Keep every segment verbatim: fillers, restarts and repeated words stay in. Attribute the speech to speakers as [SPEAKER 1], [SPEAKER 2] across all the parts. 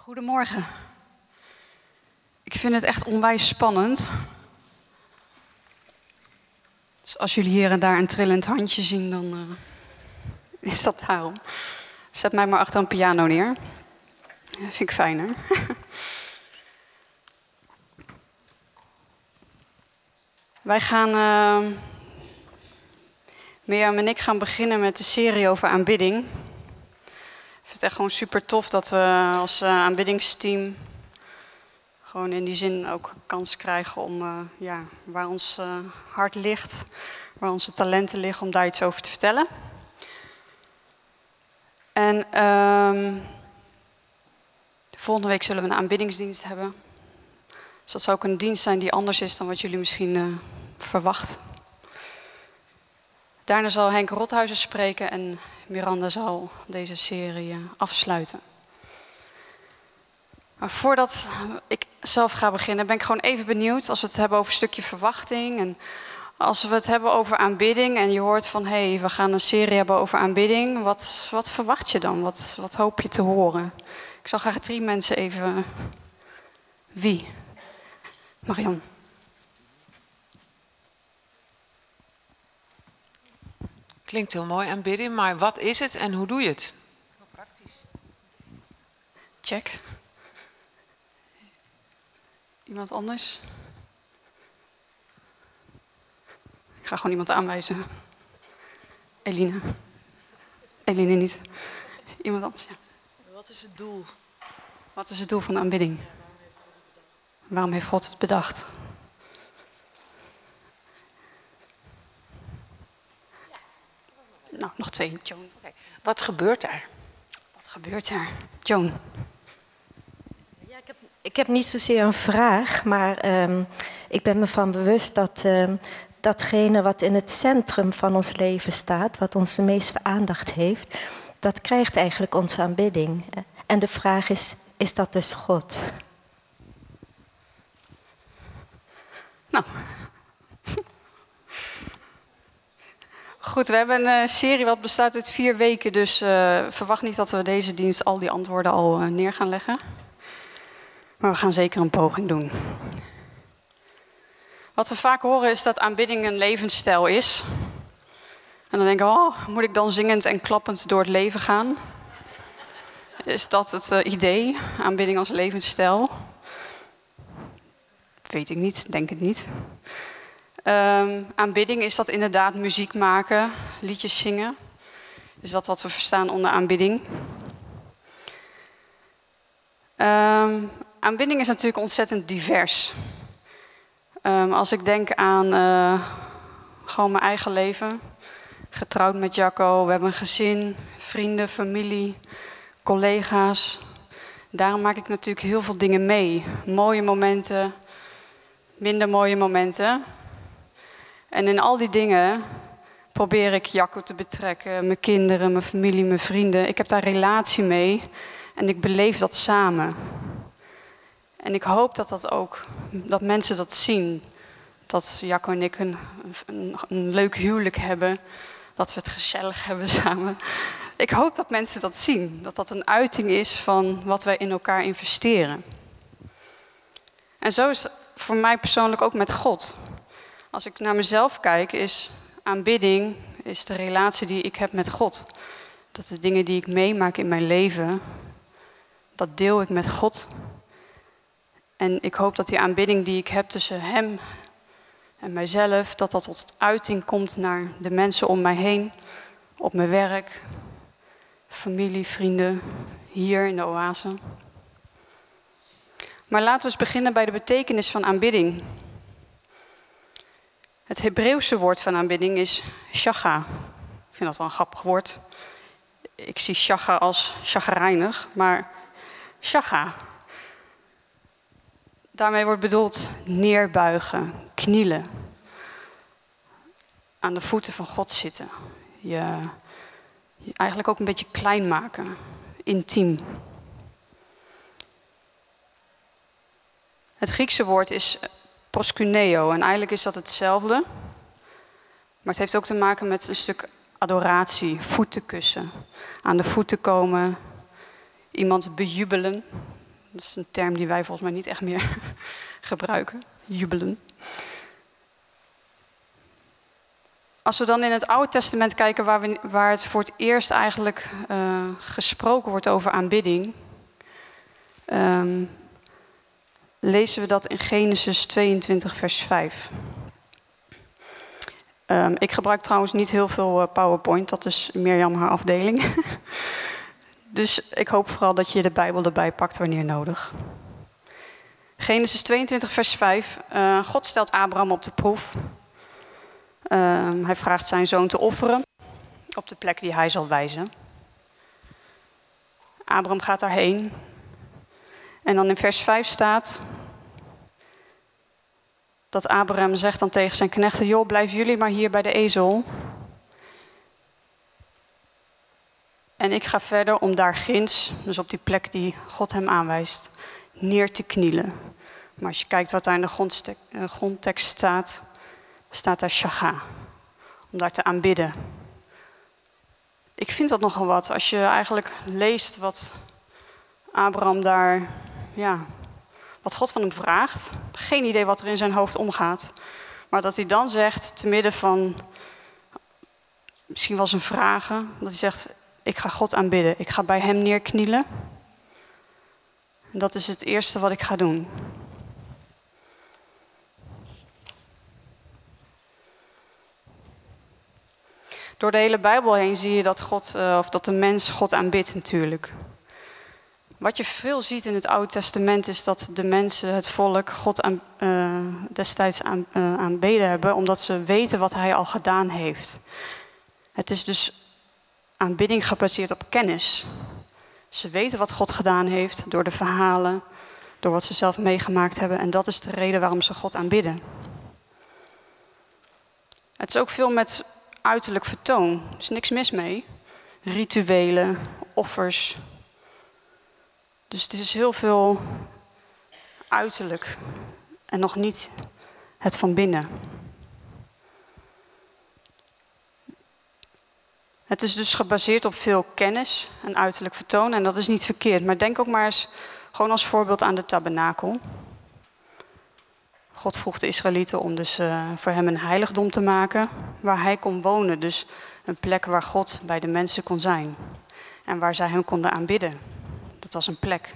[SPEAKER 1] Goedemorgen. Ik vind het echt onwijs spannend. Dus als jullie hier en daar een trillend handje zien, dan uh, is dat daarom. Zet mij maar achter een piano neer. Dat vind ik fijner. Wij gaan, uh, Mirjam en ik gaan beginnen met de serie over aanbidding. Ik vind het echt gewoon super tof dat we als uh, aanbiddingsteam gewoon in die zin ook kans krijgen om uh, ja, waar ons uh, hart ligt, waar onze talenten liggen, om daar iets over te vertellen. En uh, volgende week zullen we een aanbiddingsdienst hebben. Dus dat zou ook een dienst zijn die anders is dan wat jullie misschien uh, verwachten. Daarna zal Henk Rothuizen spreken en Miranda zal deze serie uh, afsluiten. Maar voordat ik zelf ga beginnen, ben ik gewoon even benieuwd als we het hebben over een stukje verwachting. En als we het hebben over aanbidding en je hoort van hé, hey, we gaan een serie hebben over aanbidding. Wat, wat verwacht je dan? Wat, wat hoop je te horen? Ik zal graag drie mensen even... Wie? Marian.
[SPEAKER 2] Klinkt heel mooi, aanbidding, maar wat is het en hoe doe je het? Heel praktisch.
[SPEAKER 1] Check. Iemand anders? Ik ga gewoon iemand aanwijzen. Eline. Eline niet. Iemand anders, ja.
[SPEAKER 2] Wat is het doel?
[SPEAKER 1] Wat is het doel van de aanbidding?
[SPEAKER 2] Ja, waarom heeft God het bedacht?
[SPEAKER 1] Waarom heeft God het bedacht? Ja. Nou, nog twee. Joan.
[SPEAKER 2] Okay. Wat gebeurt er?
[SPEAKER 1] Wat gebeurt er? Joan.
[SPEAKER 3] Ja, ik, heb, ik heb niet zozeer een vraag, maar um, ik ben me van bewust dat um, datgene wat in het centrum van ons leven staat, wat onze meeste aandacht heeft, dat krijgt eigenlijk onze aanbidding. En de vraag is, is dat dus God?
[SPEAKER 1] Nou. Goed, we hebben een uh, serie wat bestaat uit vier weken, dus uh, verwacht niet dat we deze dienst al die antwoorden al uh, neer gaan leggen. Maar we gaan zeker een poging doen. Wat we vaak horen is dat aanbidding een levensstijl is. En dan denken we, oh, moet ik dan zingend en klappend door het leven gaan? Is dat het uh, idee, aanbidding als levensstijl? Weet ik niet, denk het niet. Um, aanbidding, is dat inderdaad muziek maken, liedjes zingen? Is dat wat we verstaan onder aanbidding? Um, aanbidding is natuurlijk ontzettend divers. Um, als ik denk aan uh, gewoon mijn eigen leven. Getrouwd met Jacco, we hebben een gezin, vrienden, familie, collega's. Daarom maak ik natuurlijk heel veel dingen mee. Mooie momenten, minder mooie momenten. En in al die dingen probeer ik Jacco te betrekken, mijn kinderen, mijn familie, mijn vrienden. Ik heb daar relatie mee en ik beleef dat samen. En ik hoop dat dat ook, dat mensen dat zien. Dat Jacco en ik een, een, een leuk huwelijk hebben. Dat we het gezellig hebben samen. Ik hoop dat mensen dat zien. Dat dat een uiting is van wat wij in elkaar investeren. En zo is het voor mij persoonlijk ook met God. Als ik naar mezelf kijk, is aanbidding is de relatie die ik heb met God. Dat de dingen die ik meemaak in mijn leven, dat deel ik met God. En ik hoop dat die aanbidding die ik heb tussen Hem en mijzelf, dat dat tot uiting komt naar de mensen om mij heen, op mijn werk, familie, vrienden, hier in de oase. Maar laten we eens beginnen bij de betekenis van aanbidding. Het Hebreeuwse woord van aanbidding is shacha. Ik vind dat wel een grappig woord. Ik zie shacha als chagrijnig, maar shacha. Daarmee wordt bedoeld neerbuigen, knielen. Aan de voeten van God zitten. Je, je eigenlijk ook een beetje klein maken. Intiem. Het Griekse woord is proskuneo en eigenlijk is dat hetzelfde. Maar het heeft ook te maken met een stuk adoratie, voetenkussen. Aan de voeten komen, iemand bejubelen. Dat is een term die wij volgens mij niet echt meer gebruiken. Jubelen. Als we dan in het Oude Testament kijken waar, we, waar het voor het eerst eigenlijk uh, gesproken wordt over aanbidding. Um, lezen we dat in Genesis tweeëntwintig vers vijf. Um, ik gebruik trouwens niet heel veel uh, PowerPoint, dat is Mirjam haar afdeling. Dus ik hoop vooral dat je de Bijbel erbij pakt wanneer nodig. Genesis tweeëntwintig vers vijf. Uh, God stelt Abraham op de proef. Uh, hij vraagt zijn zoon te offeren op de plek die hij zal wijzen. Abraham gaat daarheen. En dan in vers vijf staat dat Abraham zegt dan tegen zijn knechten: joh, blijven jullie maar hier bij de ezel. En ik ga verder om daar ginds, dus op die plek die God hem aanwijst, neer te knielen. Maar als je kijkt wat daar in de grondtek- uh, grondtekst staat, staat daar shaga. Om daar te aanbidden. Ik vind dat nogal wat. Als je eigenlijk leest wat Abraham daar, ja, wat God van hem vraagt. Geen idee wat er in zijn hoofd omgaat. Maar dat hij dan zegt, te midden van misschien wel zijn vragen, dat hij zegt: ik ga God aanbidden. Ik ga bij hem neerknielen. En dat is het eerste wat ik ga doen. Door de hele Bijbel heen zie je dat God, uh, of dat de mens God aanbidt natuurlijk. Wat je veel ziet in het Oude Testament is dat de mensen, het volk, God aan, uh, destijds aan, uh, aanbeden hebben, omdat ze weten wat hij al gedaan heeft. Het is dus aanbidding gebaseerd op kennis. Ze weten wat God gedaan heeft door de verhalen, door wat ze zelf meegemaakt hebben. En dat is de reden waarom ze God aanbidden. Het is ook veel met uiterlijk vertoon. Er is niks mis mee. Rituelen, offers. Dus het is heel veel uiterlijk en nog niet het van binnen. Het is dus gebaseerd op veel kennis en uiterlijk vertoon en dat is niet verkeerd. Maar denk ook maar eens gewoon als voorbeeld aan de tabernakel. God vroeg de Israëlieten om dus uh, voor hem een heiligdom te maken waar hij kon wonen. Dus een plek waar God bij de mensen kon zijn en waar zij hem konden aanbidden. Dat was een plek.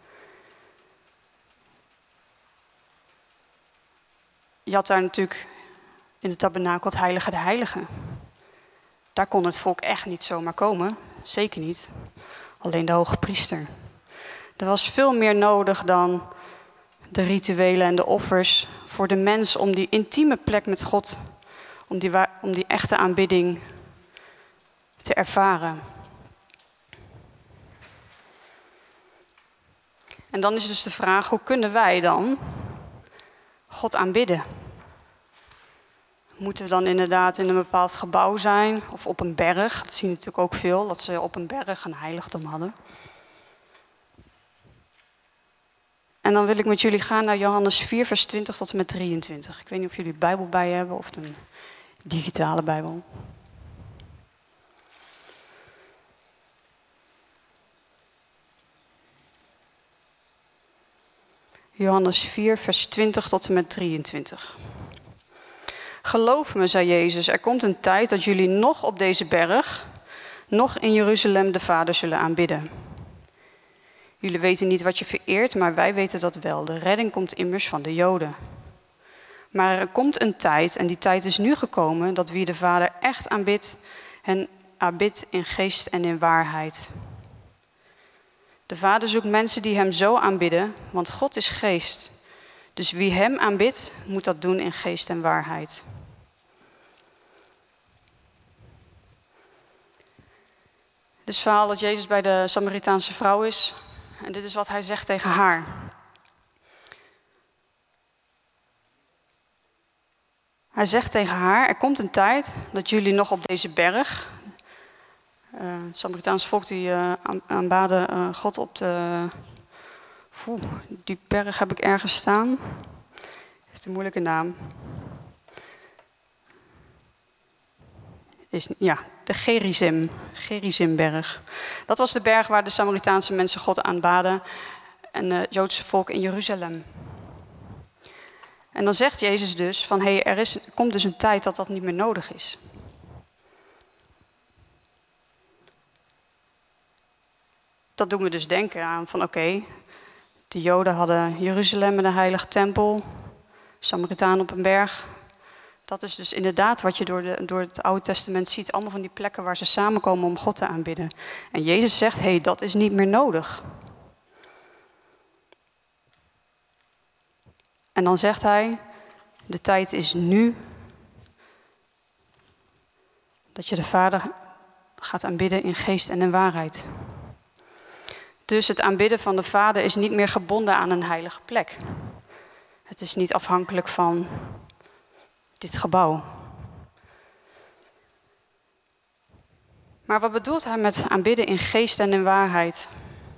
[SPEAKER 1] Je had daar natuurlijk in de tabernakel het heilige der heiligen. Daar kon het volk echt niet zomaar komen. Zeker niet. Alleen de hoge priester. Er was veel meer nodig dan de rituelen en de offers voor de mens om die intieme plek met God, om die, om die echte aanbidding te ervaren. En dan is dus de vraag, hoe kunnen wij dan God aanbidden? Moeten we dan inderdaad in een bepaald gebouw zijn of op een berg? Dat zie je natuurlijk ook veel, dat ze op een berg een heiligdom hadden. En dan wil ik met jullie gaan naar Johannes vier, vers twintig tot en met drieëntwintig. Ik weet niet of jullie een Bijbel bij hebben of een digitale Bijbel. Johannes vier, vers twintig tot en met drieëntwintig. Geloof me, zei Jezus, er komt een tijd dat jullie nog op deze berg, nog in Jeruzalem de Vader zullen aanbidden. Jullie weten niet wat je vereert, maar wij weten dat wel. De redding komt immers van de Joden. Maar er komt een tijd, en die tijd is nu gekomen, dat wie de Vader echt aanbidt, hen aanbidt in geest en in waarheid. De Vader zoekt mensen die hem zo aanbidden, want God is geest. Dus wie hem aanbidt, moet dat doen in geest en waarheid. Dit is het verhaal dat Jezus bij de Samaritaanse vrouw is. En dit is wat hij zegt tegen haar. Hij zegt tegen haar, er komt een tijd dat jullie nog op deze berg, uh, het Samaritaanse volk die uh, aanbaden uh, God op de, Oeh, die berg heb ik ergens staan. Heeft een moeilijke naam. Is, ja, de Gerizim, Gerizimberg. Dat was de berg waar de Samaritaanse mensen God aanbaden. en het Joodse volk in Jeruzalem. En dan zegt Jezus dus van, hé, hey, er is, komt dus een tijd dat dat niet meer nodig is. Dat doet me dus denken aan van, oké, okay, de Joden hadden Jeruzalem met een heilige tempel, Samaritaan op een berg. Dat is dus inderdaad wat je door, de, door het Oude Testament ziet. Allemaal van die plekken waar ze samenkomen om God te aanbidden. En Jezus zegt, hé, hey, dat is niet meer nodig. En dan zegt hij, de tijd is nu dat je de Vader gaat aanbidden in geest en in waarheid. Dus het aanbidden van de Vader is niet meer gebonden aan een heilige plek. Het is niet afhankelijk van dit gebouw. Maar wat bedoelt hij met aanbidden in geest en in waarheid?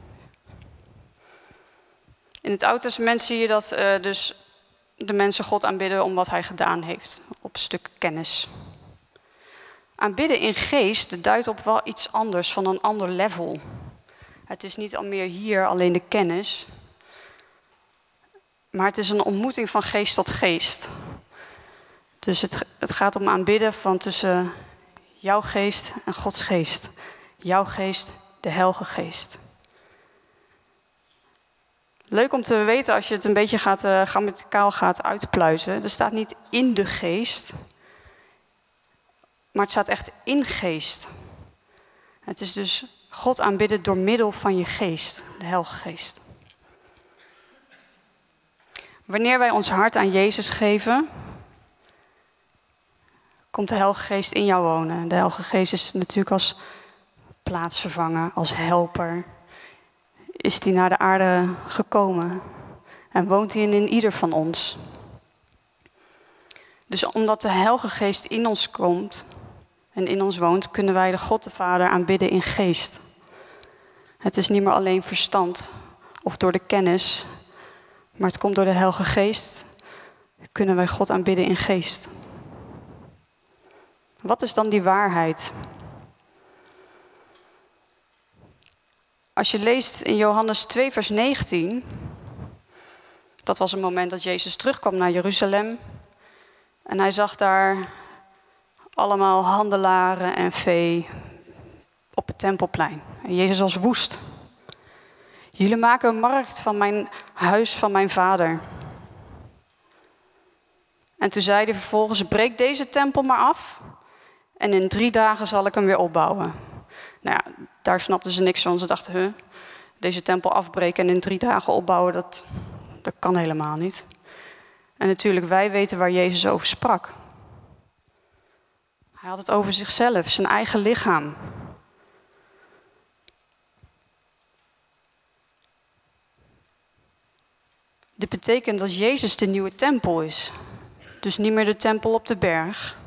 [SPEAKER 1] In het Oude Testament zie je dat uh, dus de mensen God aanbidden om wat hij gedaan heeft. Op een stuk kennis. Aanbidden in geest duidt op wel iets anders, van een ander level. Het is niet al meer hier alleen de kennis. Maar het is een ontmoeting van geest tot geest. Dus het, het gaat om aanbidden van tussen jouw geest en Gods geest. Jouw geest, de Heilige Geest. Leuk om te weten als je het een beetje gaat, uh, grammaticaal gaat uitpluizen. Er staat niet in de geest, maar het staat echt in geest. Het is dus God aanbidden door middel van je geest, de Heilige Geest. Wanneer wij ons hart aan Jezus geven, komt de Heilige Geest in jou wonen. De Heilige Geest is natuurlijk als plaatsvervanger, als helper, is die naar de aarde gekomen en woont hij in ieder van ons. Dus omdat de Heilige Geest in ons komt en in ons woont, kunnen wij de God de Vader aanbidden in geest. Het is niet meer alleen verstand of door de kennis, maar het komt door de Heilige Geest, kunnen wij God aanbidden in geest. Wat is dan die waarheid? Als je leest in Johannes twee vers negentien, dat was een moment dat Jezus terugkwam naar Jeruzalem. En hij zag daar allemaal handelaren en vee op het tempelplein. En Jezus was woest. Jullie maken een markt van mijn huis van mijn vader. En toen zei hij vervolgens, breek deze tempel maar af. En in drie dagen zal ik hem weer opbouwen. Nou ja, daar snapten ze niks van. Ze dachten, huh, deze tempel afbreken en in drie dagen opbouwen, dat, dat kan helemaal niet. En natuurlijk, wij weten waar Jezus over sprak. Hij had het over zichzelf, zijn eigen lichaam. Dit betekent dat Jezus de nieuwe tempel is. Dus niet meer de tempel op de berg.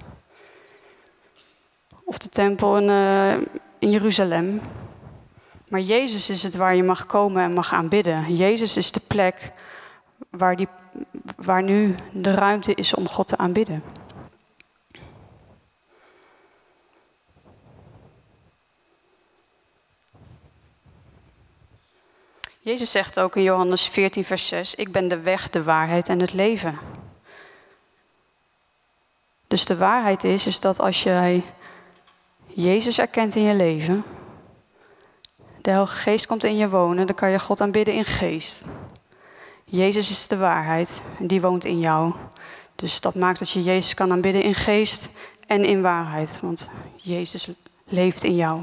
[SPEAKER 1] Of de tempel in, uh, in Jeruzalem. Maar Jezus is het waar je mag komen en mag aanbidden. Jezus is de plek waar, die, waar nu de ruimte is om God te aanbidden. Jezus zegt ook in Johannes veertien vers zes, ik ben de weg, de waarheid en het leven. Dus de waarheid is, is dat als jij Jezus erkent in je leven, de Heilige Geest komt in je wonen, dan kan je God aanbidden in geest. Jezus is de waarheid en die woont in jou. Dus dat maakt dat je Jezus kan aanbidden in geest en in waarheid, want Jezus leeft in jou.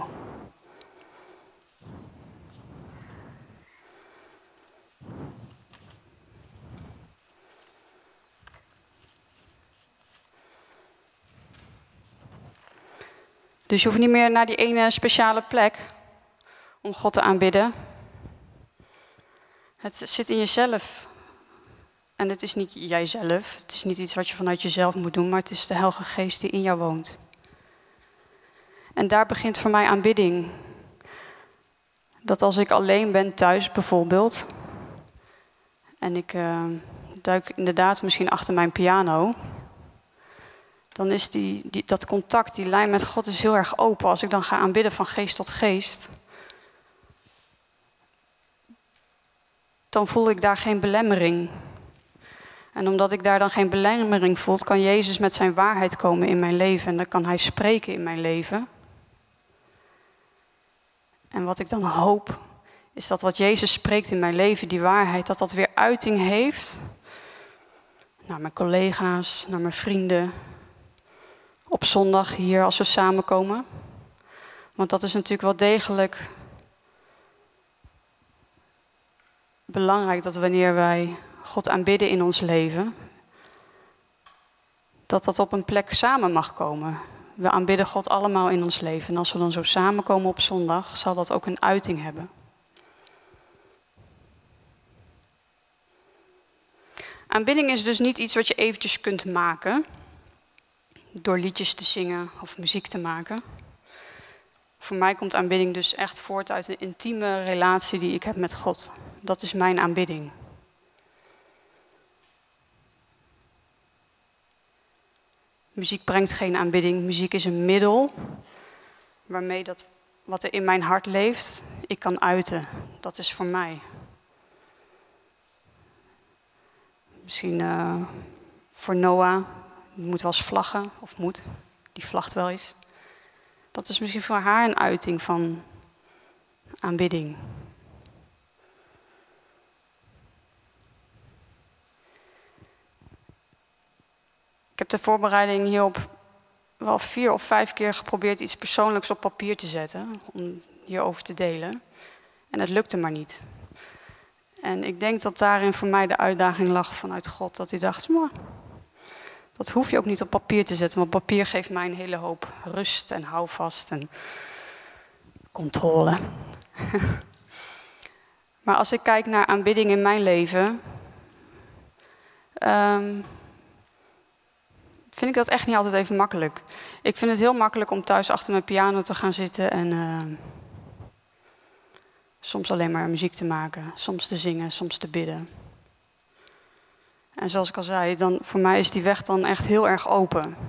[SPEAKER 1] Dus je hoeft niet meer naar die ene speciale plek om God te aanbidden. Het zit in jezelf. En het is niet jijzelf. Het is niet iets wat je vanuit jezelf moet doen, maar het is de Heilige Geest die in jou woont. En daar begint voor mij aanbidding. Dat als ik alleen ben thuis bijvoorbeeld, en ik uh, duik inderdaad misschien achter mijn piano, dan is die, die, dat contact, die lijn met God is heel erg open. Als ik dan ga aanbidden van geest tot geest, dan voel ik daar geen belemmering. En omdat ik daar dan geen belemmering voel, kan Jezus met zijn waarheid komen in mijn leven. En dan kan hij spreken in mijn leven. En wat ik dan hoop, is dat wat Jezus spreekt in mijn leven, die waarheid, dat dat weer uiting heeft naar mijn collega's, naar mijn vrienden. Op zondag hier als we samenkomen. Want dat is natuurlijk wel degelijk belangrijk, dat wanneer wij God aanbidden in ons leven, dat dat op een plek samen mag komen. We aanbidden God allemaal in ons leven. En als we dan zo samenkomen op zondag, zal dat ook een uiting hebben. Aanbidding is dus niet iets wat je eventjes kunt maken, door liedjes te zingen of muziek te maken. Voor mij komt aanbidding dus echt voort uit een intieme relatie die ik heb met God. Dat is mijn aanbidding. Muziek brengt geen aanbidding. Muziek is een middel waarmee dat wat er in mijn hart leeft, ik kan uiten. Dat is voor mij. Misschien uh, voor Noah, die moet wel eens vlaggen, of moet, die vlagt wel eens. Dat is misschien voor haar een uiting van aanbidding. Ik heb de voorbereiding hierop wel vier of vijf keer geprobeerd iets persoonlijks op papier te zetten, om hierover te delen. En het lukte maar niet. En ik denk dat daarin voor mij de uitdaging lag vanuit God, dat hij dacht, maar dat hoef je ook niet op papier te zetten, want papier geeft mij een hele hoop rust en houvast en controle. Maar als ik kijk naar aanbidding in mijn leven, um, vind ik dat echt niet altijd even makkelijk. Ik vind het heel makkelijk om thuis achter mijn piano te gaan zitten en uh, soms alleen maar muziek te maken, soms te zingen, soms te bidden. En zoals ik al zei, dan, voor mij is die weg dan echt heel erg open.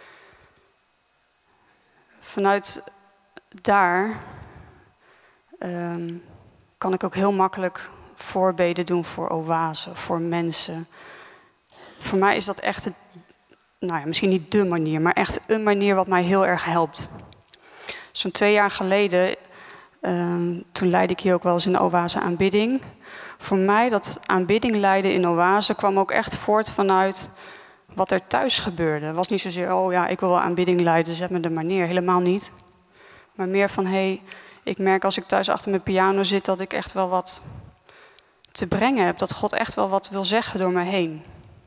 [SPEAKER 1] Vanuit daar um, kan ik ook heel makkelijk voorbeden doen voor oase, voor mensen. Voor mij is dat echt, het, nou ja, misschien niet dé manier, maar echt een manier wat mij heel erg helpt. Zo'n twee jaar geleden, um, toen leidde ik hier ook wel eens in de oase aanbidding. Voor mij, dat aanbidding leiden in oase, kwam ook echt voort vanuit wat er thuis gebeurde. Het was niet zozeer, oh ja, ik wil wel aanbidding leiden, zet me er maar neer. Helemaal niet. Maar meer van, hé, hey, ik merk als ik thuis achter mijn piano zit, dat ik echt wel wat te brengen heb. Dat God echt wel wat wil zeggen door me heen.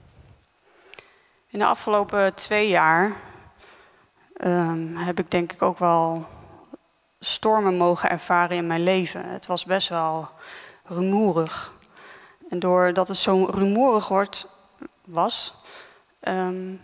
[SPEAKER 1] In de afgelopen twee jaar um, heb ik denk ik ook wel stormen mogen ervaren in mijn leven. Het was best wel rumoerig. En doordat het zo rumoerig wordt, was, um,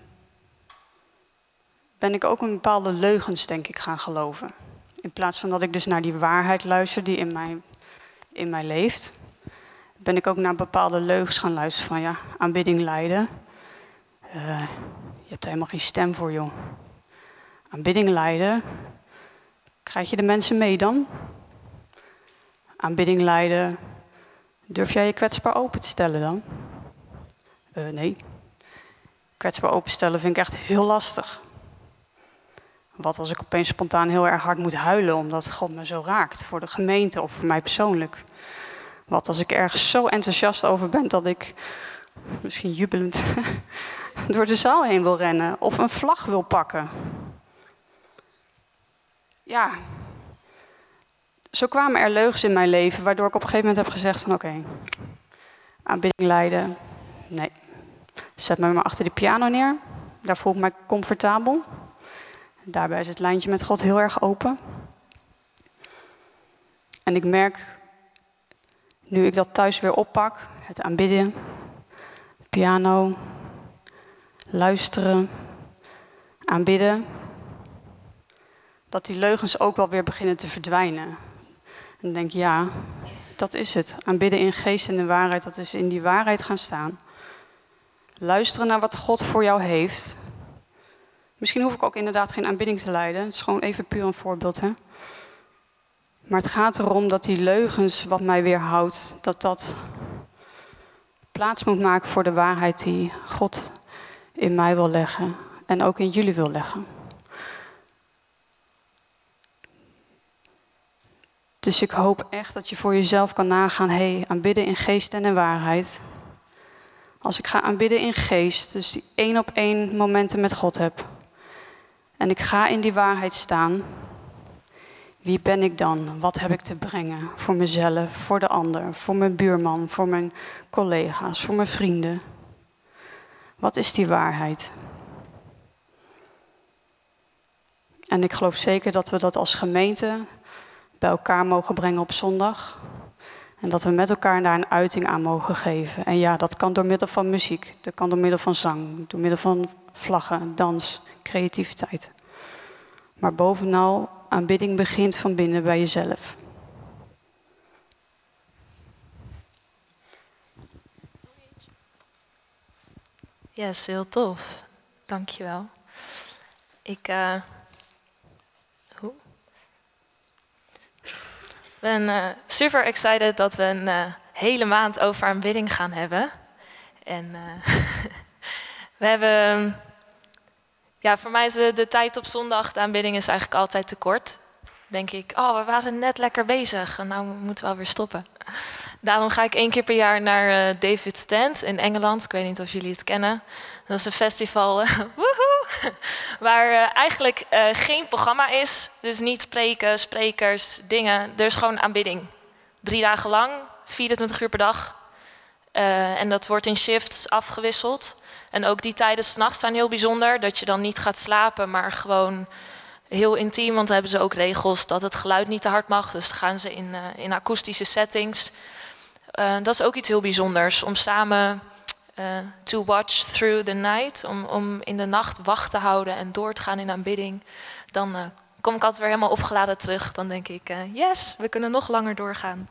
[SPEAKER 1] ben ik ook een bepaalde leugens, denk ik, gaan geloven. In plaats van dat ik dus naar die waarheid luister die in mij, in mij leeft, ben ik ook naar bepaalde leugens gaan luisteren van ja, aanbidding leiden. Uh, je hebt er helemaal geen stem voor, joh. Aanbidding leiden. Krijg je de mensen mee dan? Aanbidding leiden. Durf jij je kwetsbaar open te stellen dan? Uh, nee. Kwetsbaar openstellen vind ik echt heel lastig. Wat als ik opeens spontaan heel erg hard moet huilen omdat God me zo raakt voor de gemeente of voor mij persoonlijk? Wat als ik ergens zo enthousiast over ben dat ik misschien jubelend door de zaal heen wil rennen of een vlag wil pakken? Ja, zo kwamen er leugens in mijn leven waardoor ik op een gegeven moment heb gezegd van oké, okay, aanbidding leiden, nee. Zet me maar achter de piano neer, daar voel ik mij comfortabel. Daarbij is het lijntje met God heel erg open. En ik merk, nu ik dat thuis weer oppak, het aanbidden, piano, luisteren, aanbidden, dat die leugens ook wel weer beginnen te verdwijnen. En dan denk ik, ja, dat is het. Aanbidden in geest en in waarheid, dat is in die waarheid gaan staan. Luisteren naar wat God voor jou heeft. Misschien hoef ik ook inderdaad geen aanbidding te leiden. Het is gewoon even puur een voorbeeld, hè. Maar het gaat erom dat die leugens wat mij weerhoudt, dat dat plaats moet maken voor de waarheid die God in mij wil leggen en ook in jullie wil leggen. Dus ik hoop echt dat je voor jezelf kan nagaan, hé, hey, aanbidden in geest en in waarheid. Als ik ga aanbidden in geest, dus die één op één momenten met God heb. En ik ga in die waarheid staan. Wie ben ik dan? Wat heb ik te brengen? Voor mezelf, voor de ander, voor mijn buurman, voor mijn collega's, voor mijn vrienden. Wat is die waarheid? En ik geloof zeker dat we dat als gemeente bij elkaar mogen brengen op zondag. En dat we met elkaar daar een uiting aan mogen geven. En ja, dat kan door middel van muziek. Dat kan door middel van zang. Door middel van vlaggen, dans, creativiteit. Maar bovenal, aanbidding begint van binnen bij jezelf.
[SPEAKER 4] Yes, heel tof. Dankjewel. Ik uh, hoe? ben uh, super excited dat we een uh, hele maand over aanbidding gaan hebben. En uh, we hebben... Ja, voor mij is de, de tijd op zondag, de aanbidding is eigenlijk altijd te kort. Denk ik, oh, we waren net lekker bezig en nou moeten we wel weer stoppen. Daarom ga ik één keer per jaar naar uh, David's Tent in Engeland. Ik weet niet of jullie het kennen. Dat is een festival uh, woehoe, waar uh, eigenlijk uh, geen programma is. Dus niet preken, sprekers, dingen. Er is gewoon aanbidding. Drie dagen lang, vierentwintig uur per dag. Uh, en dat wordt in shifts afgewisseld. En ook die tijden 's nachts zijn heel bijzonder. Dat je dan niet gaat slapen, maar gewoon heel intiem. Want dan hebben ze ook regels dat het geluid niet te hard mag. Dus dan gaan ze in, uh, in akoestische settings. Uh, dat is ook iets heel bijzonders. Om samen uh, to watch through the night. Om, om in de nacht wacht te houden en door te gaan in aanbidding. Dan uh, kom ik altijd weer helemaal opgeladen terug. Dan denk ik, uh, yes, we kunnen nog langer doorgaan.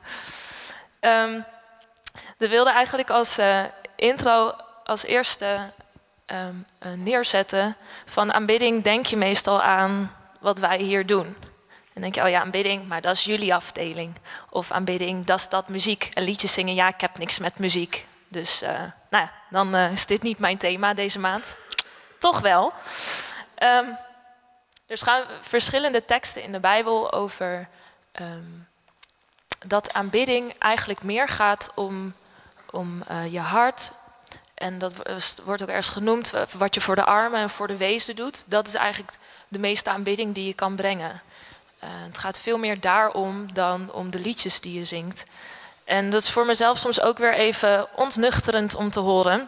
[SPEAKER 4] Um, we wilden eigenlijk als uh, intro als eerste um, uh, neerzetten. Van aanbidding denk je meestal aan wat wij hier doen. En denk je, oh ja, aanbidding, maar dat is jullie afdeling. Of aanbidding, dat is dat muziek. En liedjes zingen, ja, ik heb niks met muziek. Dus, uh, nou ja, dan uh, is dit niet mijn thema deze maand. Toch wel. Um, er gaan verschillende teksten in de Bijbel over um, dat aanbidding eigenlijk meer gaat om, om uh, je hart. En dat wordt ook ergens genoemd, wat je voor de armen en voor de wezen doet. Dat is eigenlijk de meeste aanbidding die je kan brengen. Uh, het gaat veel meer daarom dan om de liedjes die je zingt. En dat is voor mezelf soms ook weer even ontnuchterend om te horen.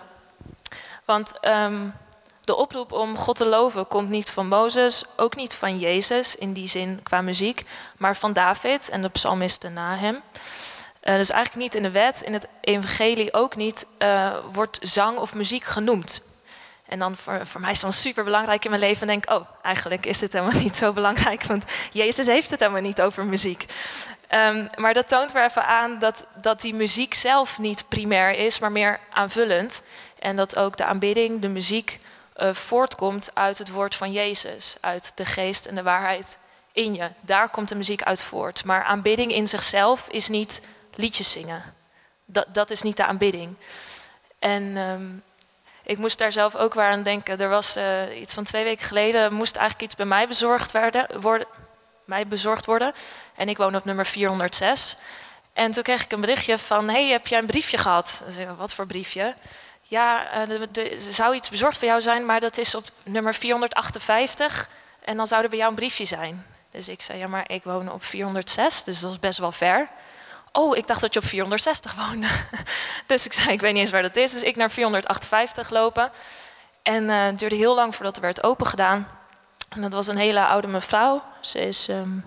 [SPEAKER 4] Want um, de oproep om God te loven komt niet van Mozes, ook niet van Jezus in die zin qua muziek, maar van David en de psalmisten na hem. Uh, dus eigenlijk niet in de wet, in het evangelie ook niet, uh, wordt zang of muziek genoemd. En dan voor, voor mij is het dan super belangrijk in mijn leven. En denk oh, eigenlijk is het helemaal niet zo belangrijk. Want Jezus heeft het helemaal niet over muziek. Um, maar dat toont weer even aan dat, dat die muziek zelf niet primair is, maar meer aanvullend. En dat ook de aanbidding, de muziek, uh, voortkomt uit het woord van Jezus. Uit de geest en de waarheid in je. Daar komt de muziek uit voort. Maar aanbidding in zichzelf is niet liedjes zingen. Dat, dat is niet de aanbidding. En... Um, Ik moest daar zelf ook weer aan denken. Er was uh, iets van twee weken geleden, moest eigenlijk iets bij mij bezorgd werden, worden, mij bezorgd worden. En ik woon op nummer vierhonderdzes. En toen kreeg ik een berichtje van, hey, heb jij een briefje gehad? Ik zei, wat voor briefje? Ja, uh, de, de, er zou iets bezorgd voor jou zijn, maar dat is op nummer vierhonderdachtenvijftig. En dan zou er bij jou een briefje zijn. Dus ik zei, ja, maar ik woon op vierhonderdzes, dus dat is best wel ver. Oh, ik dacht dat je op vierhonderdzestig woonde. Dus ik zei, ik weet niet eens waar dat is. Dus ik naar vierhonderdachtenvijftig lopen. En uh, het duurde heel lang voordat er werd opengedaan. En dat was een hele oude mevrouw. Ze is um,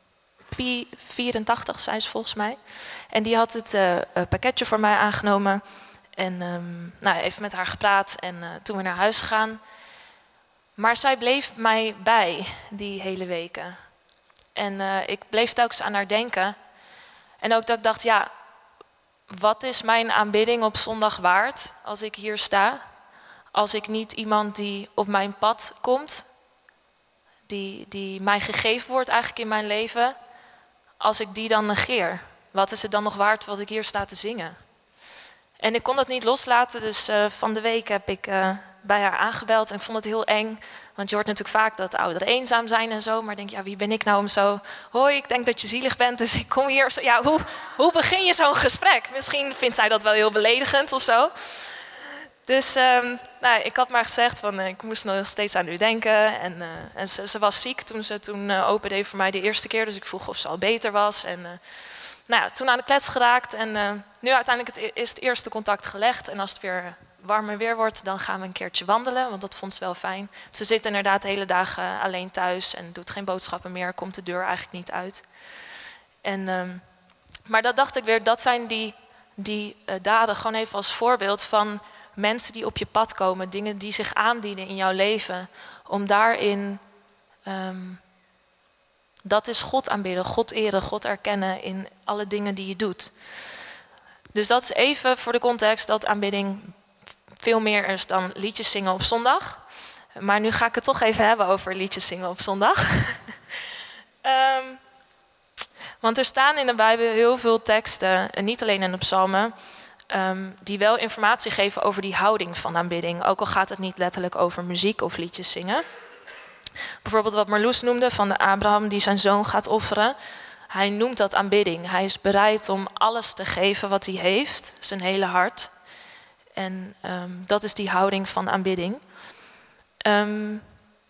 [SPEAKER 4] vierentachtig, zijn ze volgens mij. En die had het uh, pakketje voor mij aangenomen. En um, nou, even met haar gepraat. En uh, toen we naar huis gaan. Maar zij bleef mij bij die hele weken. En uh, ik bleef telkens aan haar denken. En ook dat ik dacht, ja, wat is mijn aanbidding op zondag waard als ik hier sta? Als ik niet iemand die op mijn pad komt, die, die mij gegeven wordt eigenlijk in mijn leven, als ik die dan negeer. Wat is het dan nog waard wat ik hier sta te zingen? En ik kon dat niet loslaten, dus uh, van de week heb ik uh, bij haar aangebeld en ik vond het heel eng. Want je hoort natuurlijk vaak dat ouderen eenzaam zijn en zo. Maar ik denk, ja, wie ben ik nou om zo... Hoi, ik denk dat je zielig bent, dus ik kom hier. Zo, ja, hoe, hoe begin je zo'n gesprek? Misschien vindt zij dat wel heel beledigend of zo. Dus um, nou, ik had maar gezegd, van, uh, ik moest nog steeds aan u denken. En, uh, en ze, ze was ziek toen ze toen uh, opendeed voor mij de eerste keer. Dus ik vroeg of ze al beter was. En uh, nou ja, toen aan de klets geraakt. En uh, nu uiteindelijk het, is het eerste contact gelegd. En als het weer warmer weer wordt, dan gaan we een keertje wandelen. Want dat vond ze wel fijn. Ze zit inderdaad de hele dagen uh, alleen thuis. En doet geen boodschappen meer. Komt de deur eigenlijk niet uit. En, um, maar dat dacht ik weer, dat zijn die, die uh, daden gewoon even als voorbeeld van... mensen die op je pad komen, dingen die zich aandienen in jouw leven. Om daarin, um, dat is God aanbidden, God eren, God erkennen in alle dingen die je doet. Dus dat is even voor de context dat aanbidding veel meer is dan liedjes zingen op zondag. Maar nu ga ik het toch even hebben over liedjes zingen op zondag. um, want er staan in de Bijbel heel veel teksten, en niet alleen in de psalmen... Um, die wel informatie geven over die houding van aanbidding. Ook al gaat het niet letterlijk over muziek of liedjes zingen. Bijvoorbeeld wat Marloes noemde van de Abraham die zijn zoon gaat offeren. Hij noemt dat aanbidding. Hij is bereid om alles te geven wat hij heeft. Zijn hele hart. En um, dat is die houding van aanbidding. Um,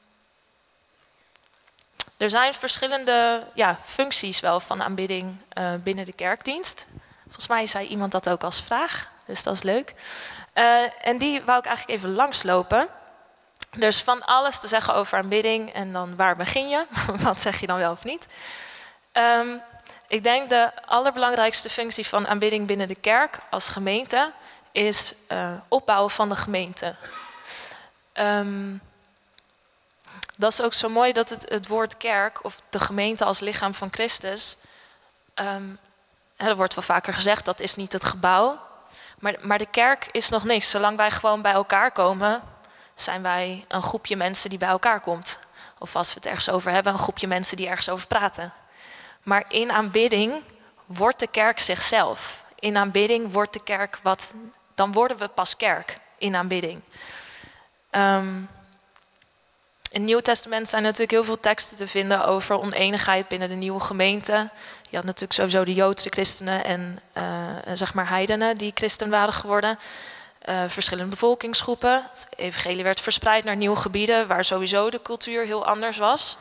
[SPEAKER 4] er zijn verschillende ja, functies wel van aanbidding uh, binnen de kerkdienst. Volgens mij zei iemand dat ook als vraag, dus dat is leuk. Uh, en die wou ik eigenlijk even langslopen. Dus van alles te zeggen over aanbidding en dan waar begin je? Wat zeg je dan wel of niet? Um, ik denk de allerbelangrijkste functie van aanbidding binnen de kerk als gemeente is uh, opbouwen van de gemeente. Um, dat is ook zo mooi dat het, het woord kerk of de gemeente als lichaam van Christus... Um, Er wordt wel vaker gezegd, dat is niet het gebouw. Maar, maar de kerk is nog niks. Zolang wij gewoon bij elkaar komen, zijn wij een groepje mensen die bij elkaar komt. Of als we het ergens over hebben, een groepje mensen die ergens over praten. Maar in aanbidding wordt de kerk zichzelf. In aanbidding wordt de kerk wat... Dan worden we pas kerk in aanbidding. Um, In het Nieuw Testament zijn natuurlijk heel veel teksten te vinden over oneenigheid binnen de nieuwe gemeente. Je had natuurlijk sowieso de Joodse christenen en uh, zeg maar heidenen die christen waren geworden. Uh, verschillende bevolkingsgroepen. Het evangelie werd verspreid naar nieuwe gebieden waar sowieso de cultuur heel anders was.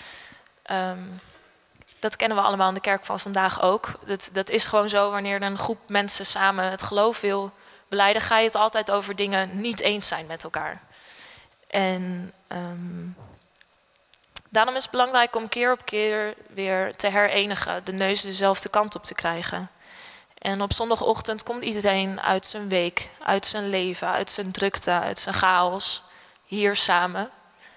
[SPEAKER 4] Um, dat kennen we allemaal in de kerk van vandaag ook. Dat, dat is gewoon zo, wanneer een groep mensen samen het geloof wil belijden, ga je het altijd over dingen niet eens zijn met elkaar. En um, daarom is het belangrijk om keer op keer weer te herenigen, de neus dezelfde kant op te krijgen. En op zondagochtend komt iedereen uit zijn week, uit zijn leven, uit zijn drukte, uit zijn chaos, hier samen.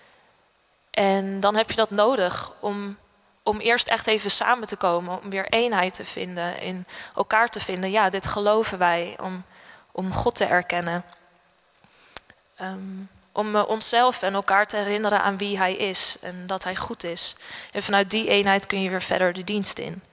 [SPEAKER 4] En dan heb je dat nodig om, om eerst echt even samen te komen, om weer eenheid te vinden, in elkaar te vinden. Ja, dit geloven wij, om, om God te erkennen. Um, Om uh, onszelf en elkaar te herinneren aan wie hij is en dat hij goed is. En vanuit die eenheid kun je weer verder de dienst in.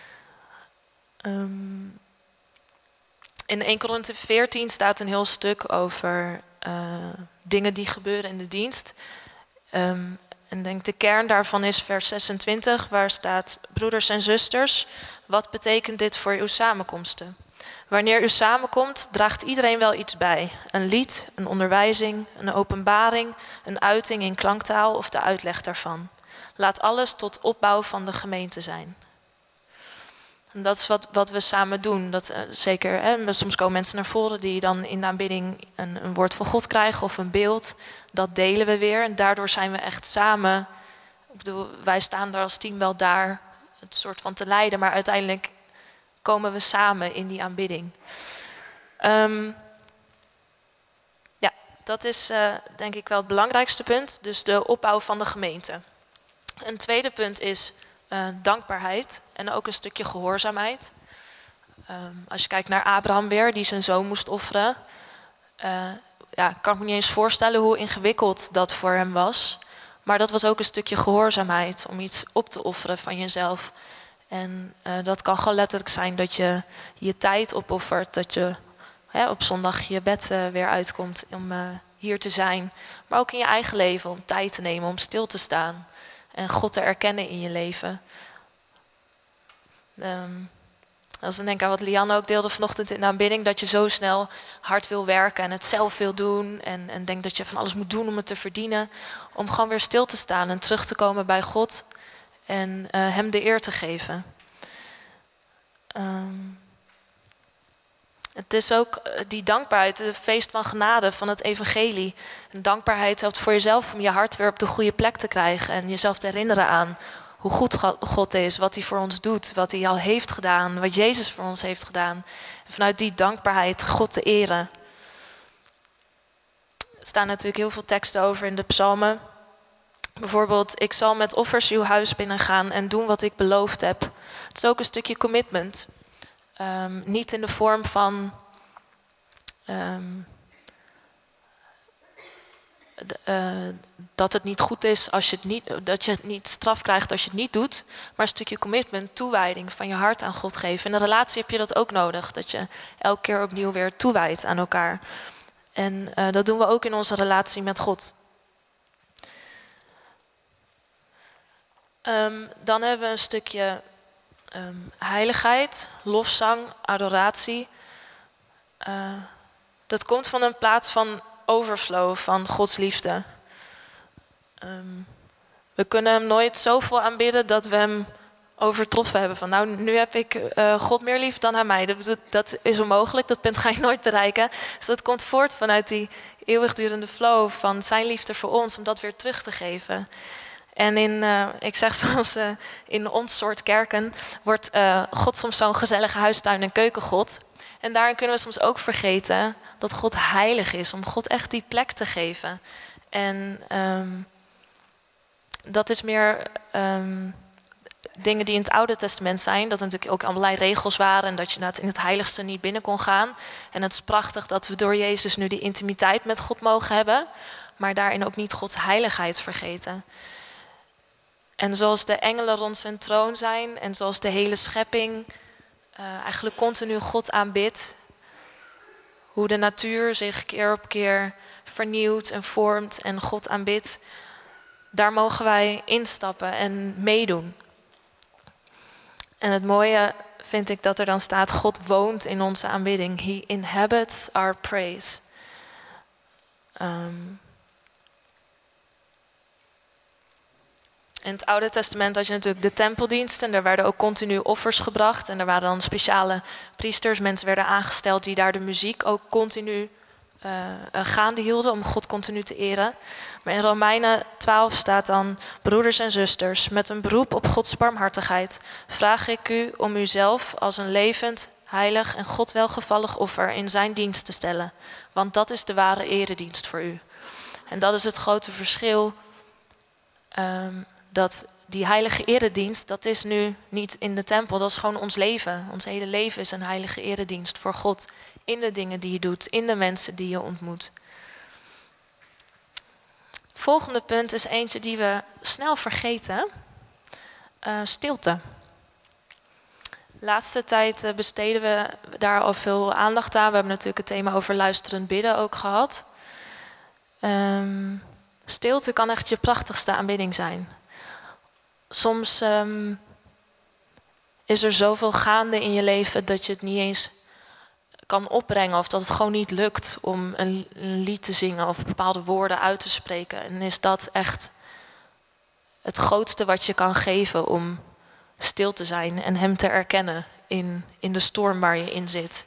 [SPEAKER 4] Um, in Eerste Korinthe veertien staat een heel stuk over uh, dingen die gebeuren in de dienst. Um, en ik denk de kern daarvan is vers zesentwintig, waar staat: broeders en zusters, wat betekent dit voor uw samenkomsten? Wanneer u samenkomt, draagt iedereen wel iets bij. Een lied, een onderwijzing, een openbaring, een uiting in klanktaal of de uitleg daarvan. Laat alles tot opbouw van de gemeente zijn. En dat is wat, wat we samen doen. Dat, uh, zeker, hè, soms komen mensen naar voren die dan in de aanbidding een, een woord van God krijgen of een beeld. Dat delen we weer en daardoor zijn we echt samen. Ik bedoel, wij staan daar als team wel daar, het soort van te leiden, maar uiteindelijk komen we samen in die aanbidding. Um, ja, dat is uh, denk ik wel het belangrijkste punt. Dus de opbouw van de gemeente. Een tweede punt is uh, dankbaarheid en ook een stukje gehoorzaamheid. Um, als je kijkt naar Abraham weer, die zijn zoon moest offeren. Uh, ja, kan ik me niet eens voorstellen hoe ingewikkeld dat voor hem was. Maar dat was ook een stukje gehoorzaamheid om iets op te offeren van jezelf. En uh, dat kan gewoon letterlijk zijn dat je je tijd opoffert, dat je hè, op zondag je bed uh, weer uitkomt om uh, hier te zijn. Maar ook in je eigen leven, om tijd te nemen, om stil te staan. En God te erkennen in je leven. Um, als ik denk aan wat Lianne ook deelde vanochtend in de aanbidding, dat je zo snel hard wil werken en het zelf wil doen. En, en denkt dat je van alles moet doen om het te verdienen. Om gewoon weer stil te staan en terug te komen bij God. En uh, hem de eer te geven. Um, het is ook uh, die dankbaarheid, het feest van genade van het evangelie. En dankbaarheid helpt voor jezelf om je hart weer op de goede plek te krijgen. En jezelf te herinneren aan hoe goed God is, wat hij voor ons doet, wat hij al heeft gedaan, wat Jezus voor ons heeft gedaan. En vanuit die dankbaarheid God te eren. Er staan natuurlijk heel veel teksten over in de psalmen. Bijvoorbeeld, ik zal met offers uw huis binnengaan en doen wat ik beloofd heb. Het is ook een stukje commitment. Um, niet in de vorm van um, d, uh, dat het niet goed is als je het niet, dat je het niet straf krijgt als je het niet doet, maar een stukje commitment, toewijding van je hart aan God geven. In een relatie heb je dat ook nodig, dat je elke keer opnieuw weer toewijdt aan elkaar. En uh, dat doen we ook in onze relatie met God. Um, dan hebben we een stukje um, heiligheid, lofzang, adoratie. Uh, dat komt van een plaats van overflow, van Gods liefde. Um, we kunnen hem nooit zoveel aanbidden dat we hem overtroffen hebben. Van nou, nu heb ik uh, God meer lief dan aan mij. Dat, dat is onmogelijk, dat punt ga je nooit bereiken. Dus dat komt voort vanuit die eeuwigdurende flow van zijn liefde voor ons, om dat weer terug te geven. En in, uh, ik zeg soms, uh, in ons soort kerken wordt uh, God soms zo'n gezellige huistuin- en keukengod. En daarin kunnen we soms ook vergeten dat God heilig is, om God echt die plek te geven. En um, dat is meer um, dingen die in het Oude Testament zijn. Dat er natuurlijk ook allerlei regels waren en dat je in het heiligste niet binnen kon gaan. En het is prachtig dat we door Jezus nu die intimiteit met God mogen hebben. Maar daarin ook niet Gods heiligheid vergeten. En zoals de engelen rond zijn troon zijn en zoals de hele schepping uh, eigenlijk continu God aanbidt. Hoe de natuur zich keer op keer vernieuwt en vormt en God aanbidt. Daar mogen wij instappen en meedoen. En het mooie vind ik dat er dan staat, God woont in onze aanbidding. He inhabits our praise. Um, In het Oude Testament had je natuurlijk de tempeldienst en daar werden ook continu offers gebracht. En er waren dan speciale priesters, mensen werden aangesteld die daar de muziek ook continu uh, gaande hielden om God continu te eren. Maar in Romeinen twaalf staat dan, broeders en zusters, met een beroep op Gods barmhartigheid vraag ik u om uzelf als een levend, heilig en God welgevallig offer in zijn dienst te stellen. Want dat is de ware eredienst voor u. En dat is het grote verschil. Um, Dat die heilige eredienst, dat is nu niet in de tempel, dat is gewoon ons leven. Ons hele leven is een heilige eredienst voor God. In de dingen die je doet, in de mensen die je ontmoet. Volgende punt is eentje die we snel vergeten. Uh, stilte. De laatste tijd uh, besteden we daar al veel aandacht aan. We hebben natuurlijk het thema over luisterend bidden ook gehad. Um, stilte kan echt je prachtigste aanbidding zijn. Soms um, is er zoveel gaande in je leven dat je het niet eens kan opbrengen. Of dat het gewoon niet lukt om een, een lied te zingen of bepaalde woorden uit te spreken. En is dat echt het grootste wat je kan geven om stil te zijn en hem te erkennen in, in de storm waar je in zit.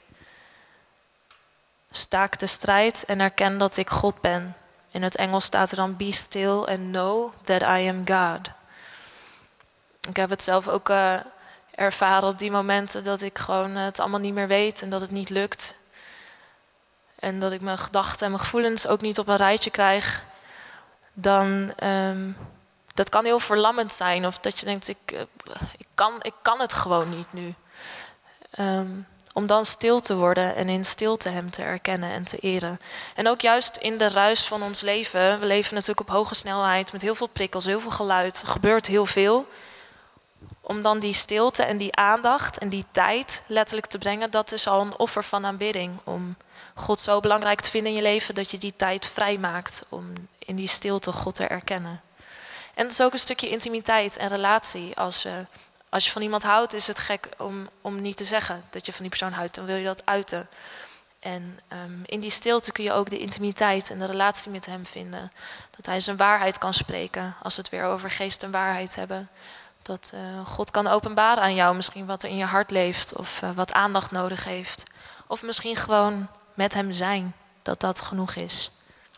[SPEAKER 4] Staak de strijd en erken dat ik God ben. In het Engels staat er dan be still and know that I am God. Ik heb het zelf ook uh, ervaren op die momenten dat ik gewoon uh, het allemaal niet meer weet en dat het niet lukt. En dat ik mijn gedachten en mijn gevoelens ook niet op een rijtje krijg. Dan, um, dat kan heel verlammend zijn. Of dat je denkt, ik, uh, ik, kan, ik kan het gewoon niet nu. Um, om dan stil te worden en in stilte hem te erkennen en te eren. En ook juist in de ruis van ons leven. We leven natuurlijk op hoge snelheid met heel veel prikkels, heel veel geluid. Er gebeurt heel veel. om dan die stilte en die aandacht en die tijd letterlijk te brengen, dat is al een offer van aanbidding. Om God zo belangrijk te vinden in je leven dat je die tijd vrijmaakt om in die stilte God te erkennen. En het is ook een stukje intimiteit en relatie. Als, uh, als je van iemand houdt, is het gek om, om niet te zeggen dat je van die persoon houdt. Dan wil je dat uiten. En um, in die stilte kun je ook de intimiteit en de relatie met hem vinden. Dat hij zijn waarheid kan spreken, als we het weer over geest en waarheid hebben. Dat uh, God kan openbaren aan jou misschien wat er in je hart leeft of uh, wat aandacht nodig heeft. Of misschien gewoon met hem zijn, dat dat genoeg is.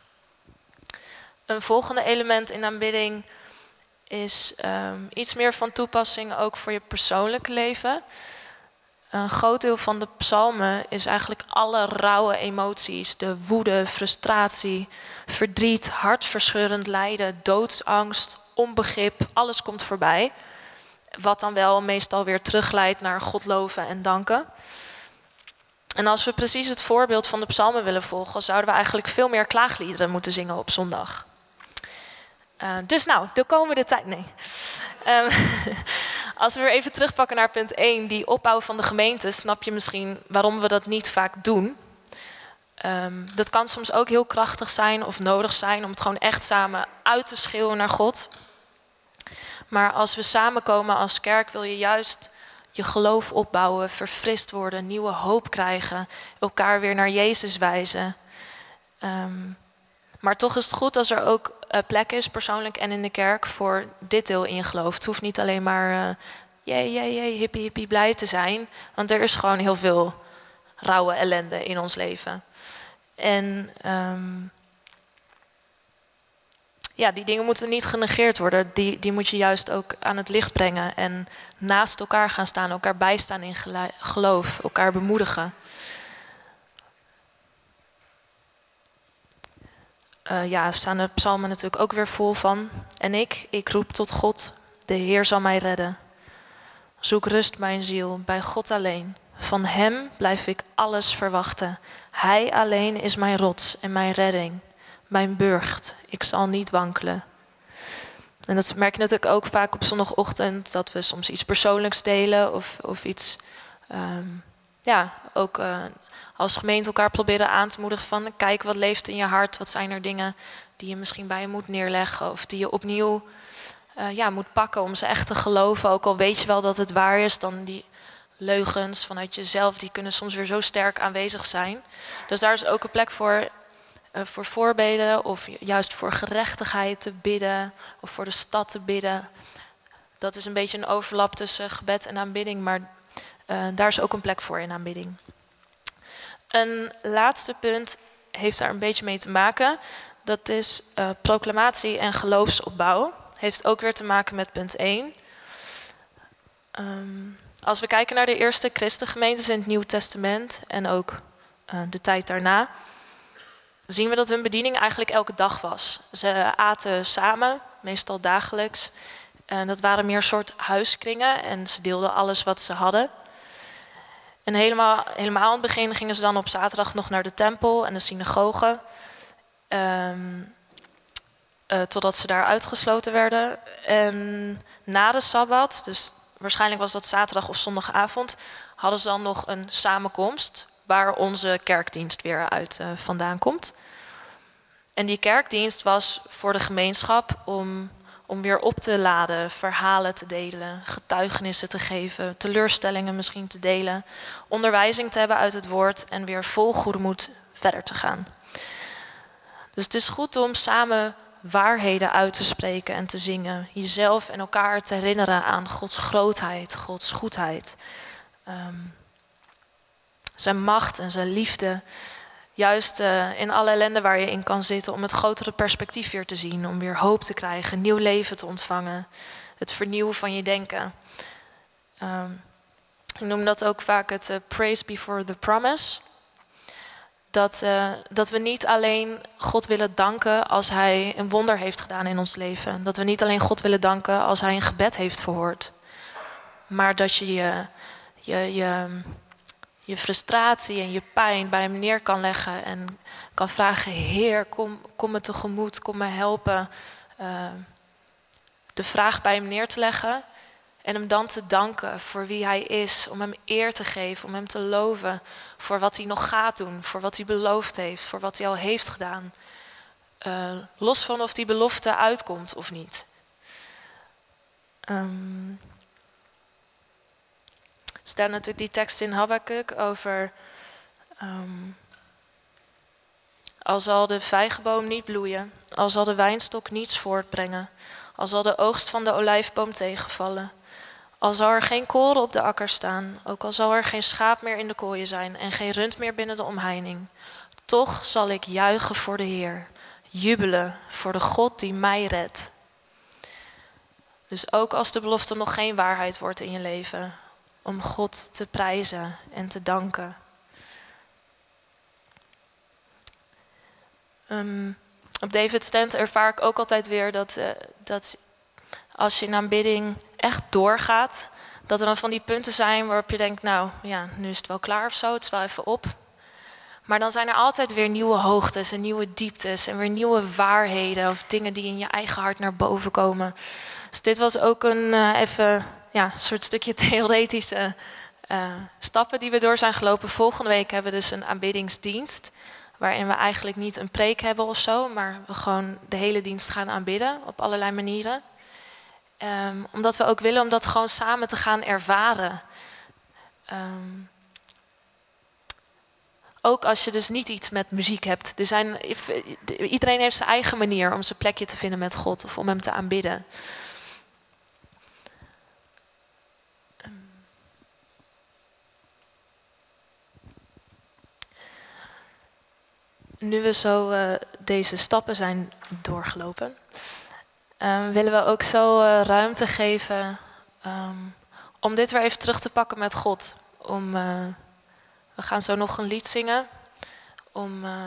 [SPEAKER 4] Een volgende element in aanbidding is um, iets meer van toepassing ook voor je persoonlijke leven. Een groot deel van de psalmen is eigenlijk alle rauwe emoties. De woede, frustratie, verdriet, hartverscheurend lijden, doodsangst, onbegrip. Alles komt voorbij. Wat dan wel meestal weer terugleidt naar God loven en danken. En als we precies het voorbeeld van de psalmen willen volgen, zouden we eigenlijk veel meer klaagliederen moeten zingen op zondag. Uh, dus nou, de komende tijd... Nee. Um, als we weer even terugpakken naar punt één, die opbouw van de gemeente, snap je misschien waarom we dat niet vaak doen. Um, dat kan soms ook heel krachtig zijn of nodig zijn om het gewoon echt samen uit te schreeuwen naar God. Maar als we samenkomen als kerk, wil je juist je geloof opbouwen, verfrist worden, nieuwe hoop krijgen, elkaar weer naar Jezus wijzen. Um, maar toch is het goed als er ook uh, plek is, persoonlijk en in de kerk, voor dit deel in je geloof. Het hoeft niet alleen maar uh, jee, jee, jee, hippie, hippie, blij te zijn. Want er is gewoon heel veel rauwe ellende in ons leven. En um, ja, die dingen moeten niet genegeerd worden. Die, die moet je juist ook aan het licht brengen. En naast elkaar gaan staan, elkaar bijstaan in geloof, elkaar bemoedigen. Uh, ja, er staan de psalmen natuurlijk ook weer vol van. En ik, ik roep tot God, de Heer zal mij redden. Zoek rust mijn ziel, bij God alleen. Van hem blijf ik alles verwachten. Hij alleen is mijn rots en mijn redding. Mijn burcht, ik zal niet wankelen. En dat merk je natuurlijk ook vaak op zondagochtend. Dat we soms iets persoonlijks delen. Of, of iets, um, ja, ook uh, als gemeente elkaar proberen aan te moedigen van... Kijk, wat leeft in je hart? Wat zijn er dingen die je misschien bij je moet neerleggen? Of die je opnieuw uh, ja, moet pakken om ze echt te geloven. Ook al weet je wel dat het waar is, dan die leugens vanuit jezelf, die kunnen soms weer zo sterk aanwezig zijn. Dus daar is ook een plek voor... Uh, voor voorbeden of juist voor gerechtigheid te bidden of voor de stad te bidden. Dat is een beetje een overlap tussen gebed en aanbidding, maar uh, daar is ook een plek voor in aanbidding. Een laatste punt heeft daar een beetje mee te maken. Dat is uh, proclamatie en geloofsopbouw. Heeft ook weer te maken met punt één. Um, als we kijken naar de eerste christengemeentes in het Nieuw Testament en ook uh, de tijd daarna, zien we dat hun bediening eigenlijk elke dag was. Ze aten samen, meestal dagelijks. En dat waren meer soort huiskringen en ze deelden alles wat ze hadden. En helemaal, helemaal aan het begin gingen ze dan op zaterdag nog naar de tempel en de synagoge. Um, uh, totdat ze daar uitgesloten werden. En na de Sabbat, dus waarschijnlijk was dat zaterdag of zondagavond, hadden ze dan nog een samenkomst waar onze kerkdienst weer uit uh, vandaan komt. En die kerkdienst was voor de gemeenschap om, om weer op te laden, verhalen te delen, getuigenissen te geven, teleurstellingen misschien te delen, onderwijzing te hebben uit het woord en weer vol goede moed verder te gaan. Dus het is goed om samen waarheden uit te spreken en te zingen, jezelf en elkaar te herinneren aan Gods grootheid, Gods goedheid, um, zijn macht en zijn liefde. Juist uh, in alle ellende waar je in kan zitten, om het grotere perspectief weer te zien. Om weer hoop te krijgen, nieuw leven te ontvangen. Het vernieuwen van je denken. Um, ik noem dat ook vaak het uh, praise before the promise. Dat, uh, dat we niet alleen God willen danken als hij een wonder heeft gedaan in ons leven. Dat we niet alleen God willen danken als hij een gebed heeft verhoord. Maar dat je je... je, je je frustratie en je pijn bij hem neer kan leggen en kan vragen, Heer, kom, kom me tegemoet, kom me helpen. Uh, de vraag bij hem neer te leggen En hem dan te danken voor wie hij is. Om hem eer te geven, om hem te loven voor wat hij nog gaat doen. Voor wat hij beloofd heeft, voor wat hij al heeft gedaan. Uh, los van of die belofte uitkomt of niet. Um, er staat natuurlijk die tekst in Habakuk over... Um, al zal de vijgenboom niet bloeien, al zal de wijnstok niets voortbrengen, al zal de oogst van de olijfboom tegenvallen, al zal er geen koren op de akker staan, ook al zal er geen schaap meer in de kooien zijn en geen rund meer binnen de omheining, toch zal ik juichen voor de Heer, jubelen voor de God die mij redt. Dus ook als de belofte nog geen waarheid wordt in je leven, om God te prijzen en te danken. Um, op David Stand ervaar ik ook altijd weer dat, uh, dat als je in aanbidding echt doorgaat, dat er dan van die punten zijn waarop je denkt, nou ja, nu is het wel klaar of zo, het is wel even op. Maar dan zijn er altijd weer nieuwe hoogtes en nieuwe dieptes en weer nieuwe waarheden of dingen die in je eigen hart naar boven komen. Dus dit was ook een uh, even ja, soort stukje theoretische uh, stappen die we door zijn gelopen. Volgende week hebben we dus een aanbiddingsdienst. Waarin we eigenlijk niet een preek hebben of zo, maar we gewoon de hele dienst gaan aanbidden op allerlei manieren. Um, omdat we ook willen om dat gewoon samen te gaan ervaren. Um, ook als je dus niet iets met muziek hebt. Er zijn, iedereen heeft zijn eigen manier om zijn plekje te vinden met God of om hem te aanbidden. Nu we zo uh, deze stappen zijn doorgelopen, um, willen we ook zo uh, ruimte geven um, om dit weer even terug te pakken met God. Om, uh, we gaan zo nog een lied zingen om uh,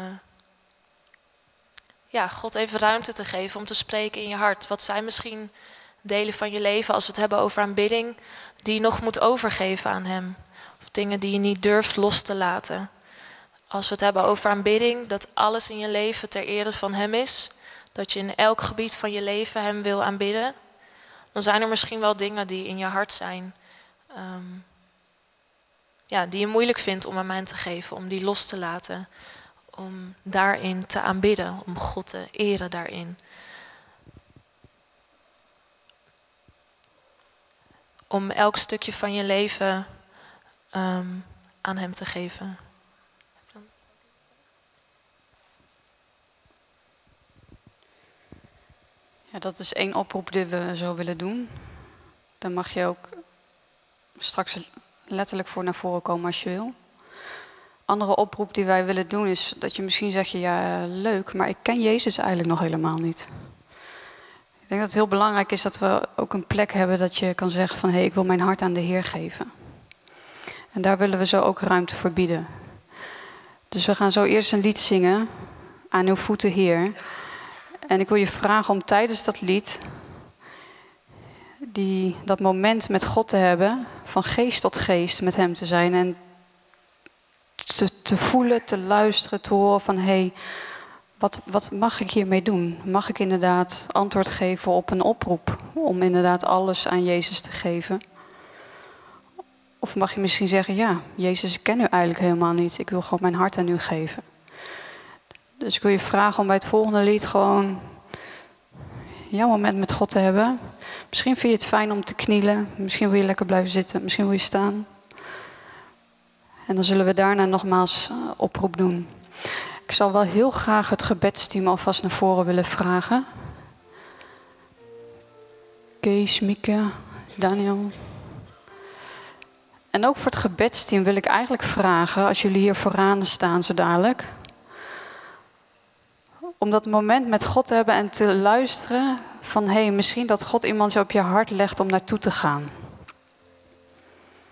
[SPEAKER 4] ja, God even ruimte te geven om te spreken in je hart. Wat zijn misschien delen van je leven als we het hebben over aanbidding die je nog moet overgeven aan hem. Of dingen die je niet durft los te laten. Als we het hebben over aanbidding, dat alles in je leven ter ere van hem is. Dat je in elk gebied van je leven hem wil aanbidden. Dan zijn er misschien wel dingen die in je hart zijn. Um, ja, die je moeilijk vindt om aan hem te geven. Om die los te laten. Om daarin te aanbidden. Om God te eren daarin. Om elk stukje van je leven um, aan hem te geven.
[SPEAKER 1] Ja, dat is één oproep die we zo willen doen. Daar mag je ook straks letterlijk voor naar voren komen als je wil. Andere oproep die wij willen doen is dat je misschien zegt, ja leuk, maar ik ken Jezus eigenlijk nog helemaal niet. Ik denk dat het heel belangrijk is dat we ook een plek hebben dat je kan zeggen van hé, hey, ik wil mijn hart aan de Heer geven. En daar willen we zo ook ruimte voor bieden. Dus we gaan zo eerst een lied zingen, Aan uw voeten Heer. En ik wil je vragen om tijdens dat lied, die, dat moment met God te hebben, van geest tot geest met hem te zijn. En te, te voelen, te luisteren, te horen van hé, hey, wat, wat mag ik hiermee doen? Mag ik inderdaad antwoord geven op een oproep om inderdaad alles aan Jezus te geven? Of mag je misschien zeggen, ja, Jezus, ik ken u eigenlijk helemaal niet. Ik wil gewoon mijn hart aan u geven. Dus ik wil je vragen om bij het volgende lied gewoon jouw moment met God te hebben. Misschien vind je het fijn om te knielen. Misschien wil je lekker blijven zitten. Misschien wil je staan. En dan zullen we daarna nogmaals oproep doen. Ik zou wel heel graag het gebedsteam alvast naar voren willen vragen. Kees, Mieke, Daniel. En ook voor het gebedsteam wil ik eigenlijk vragen, als jullie hier vooraan staan zo dadelijk, om dat moment met God te hebben en te luisteren van hé, hey, misschien dat God iemand zo op je hart legt om naartoe te gaan.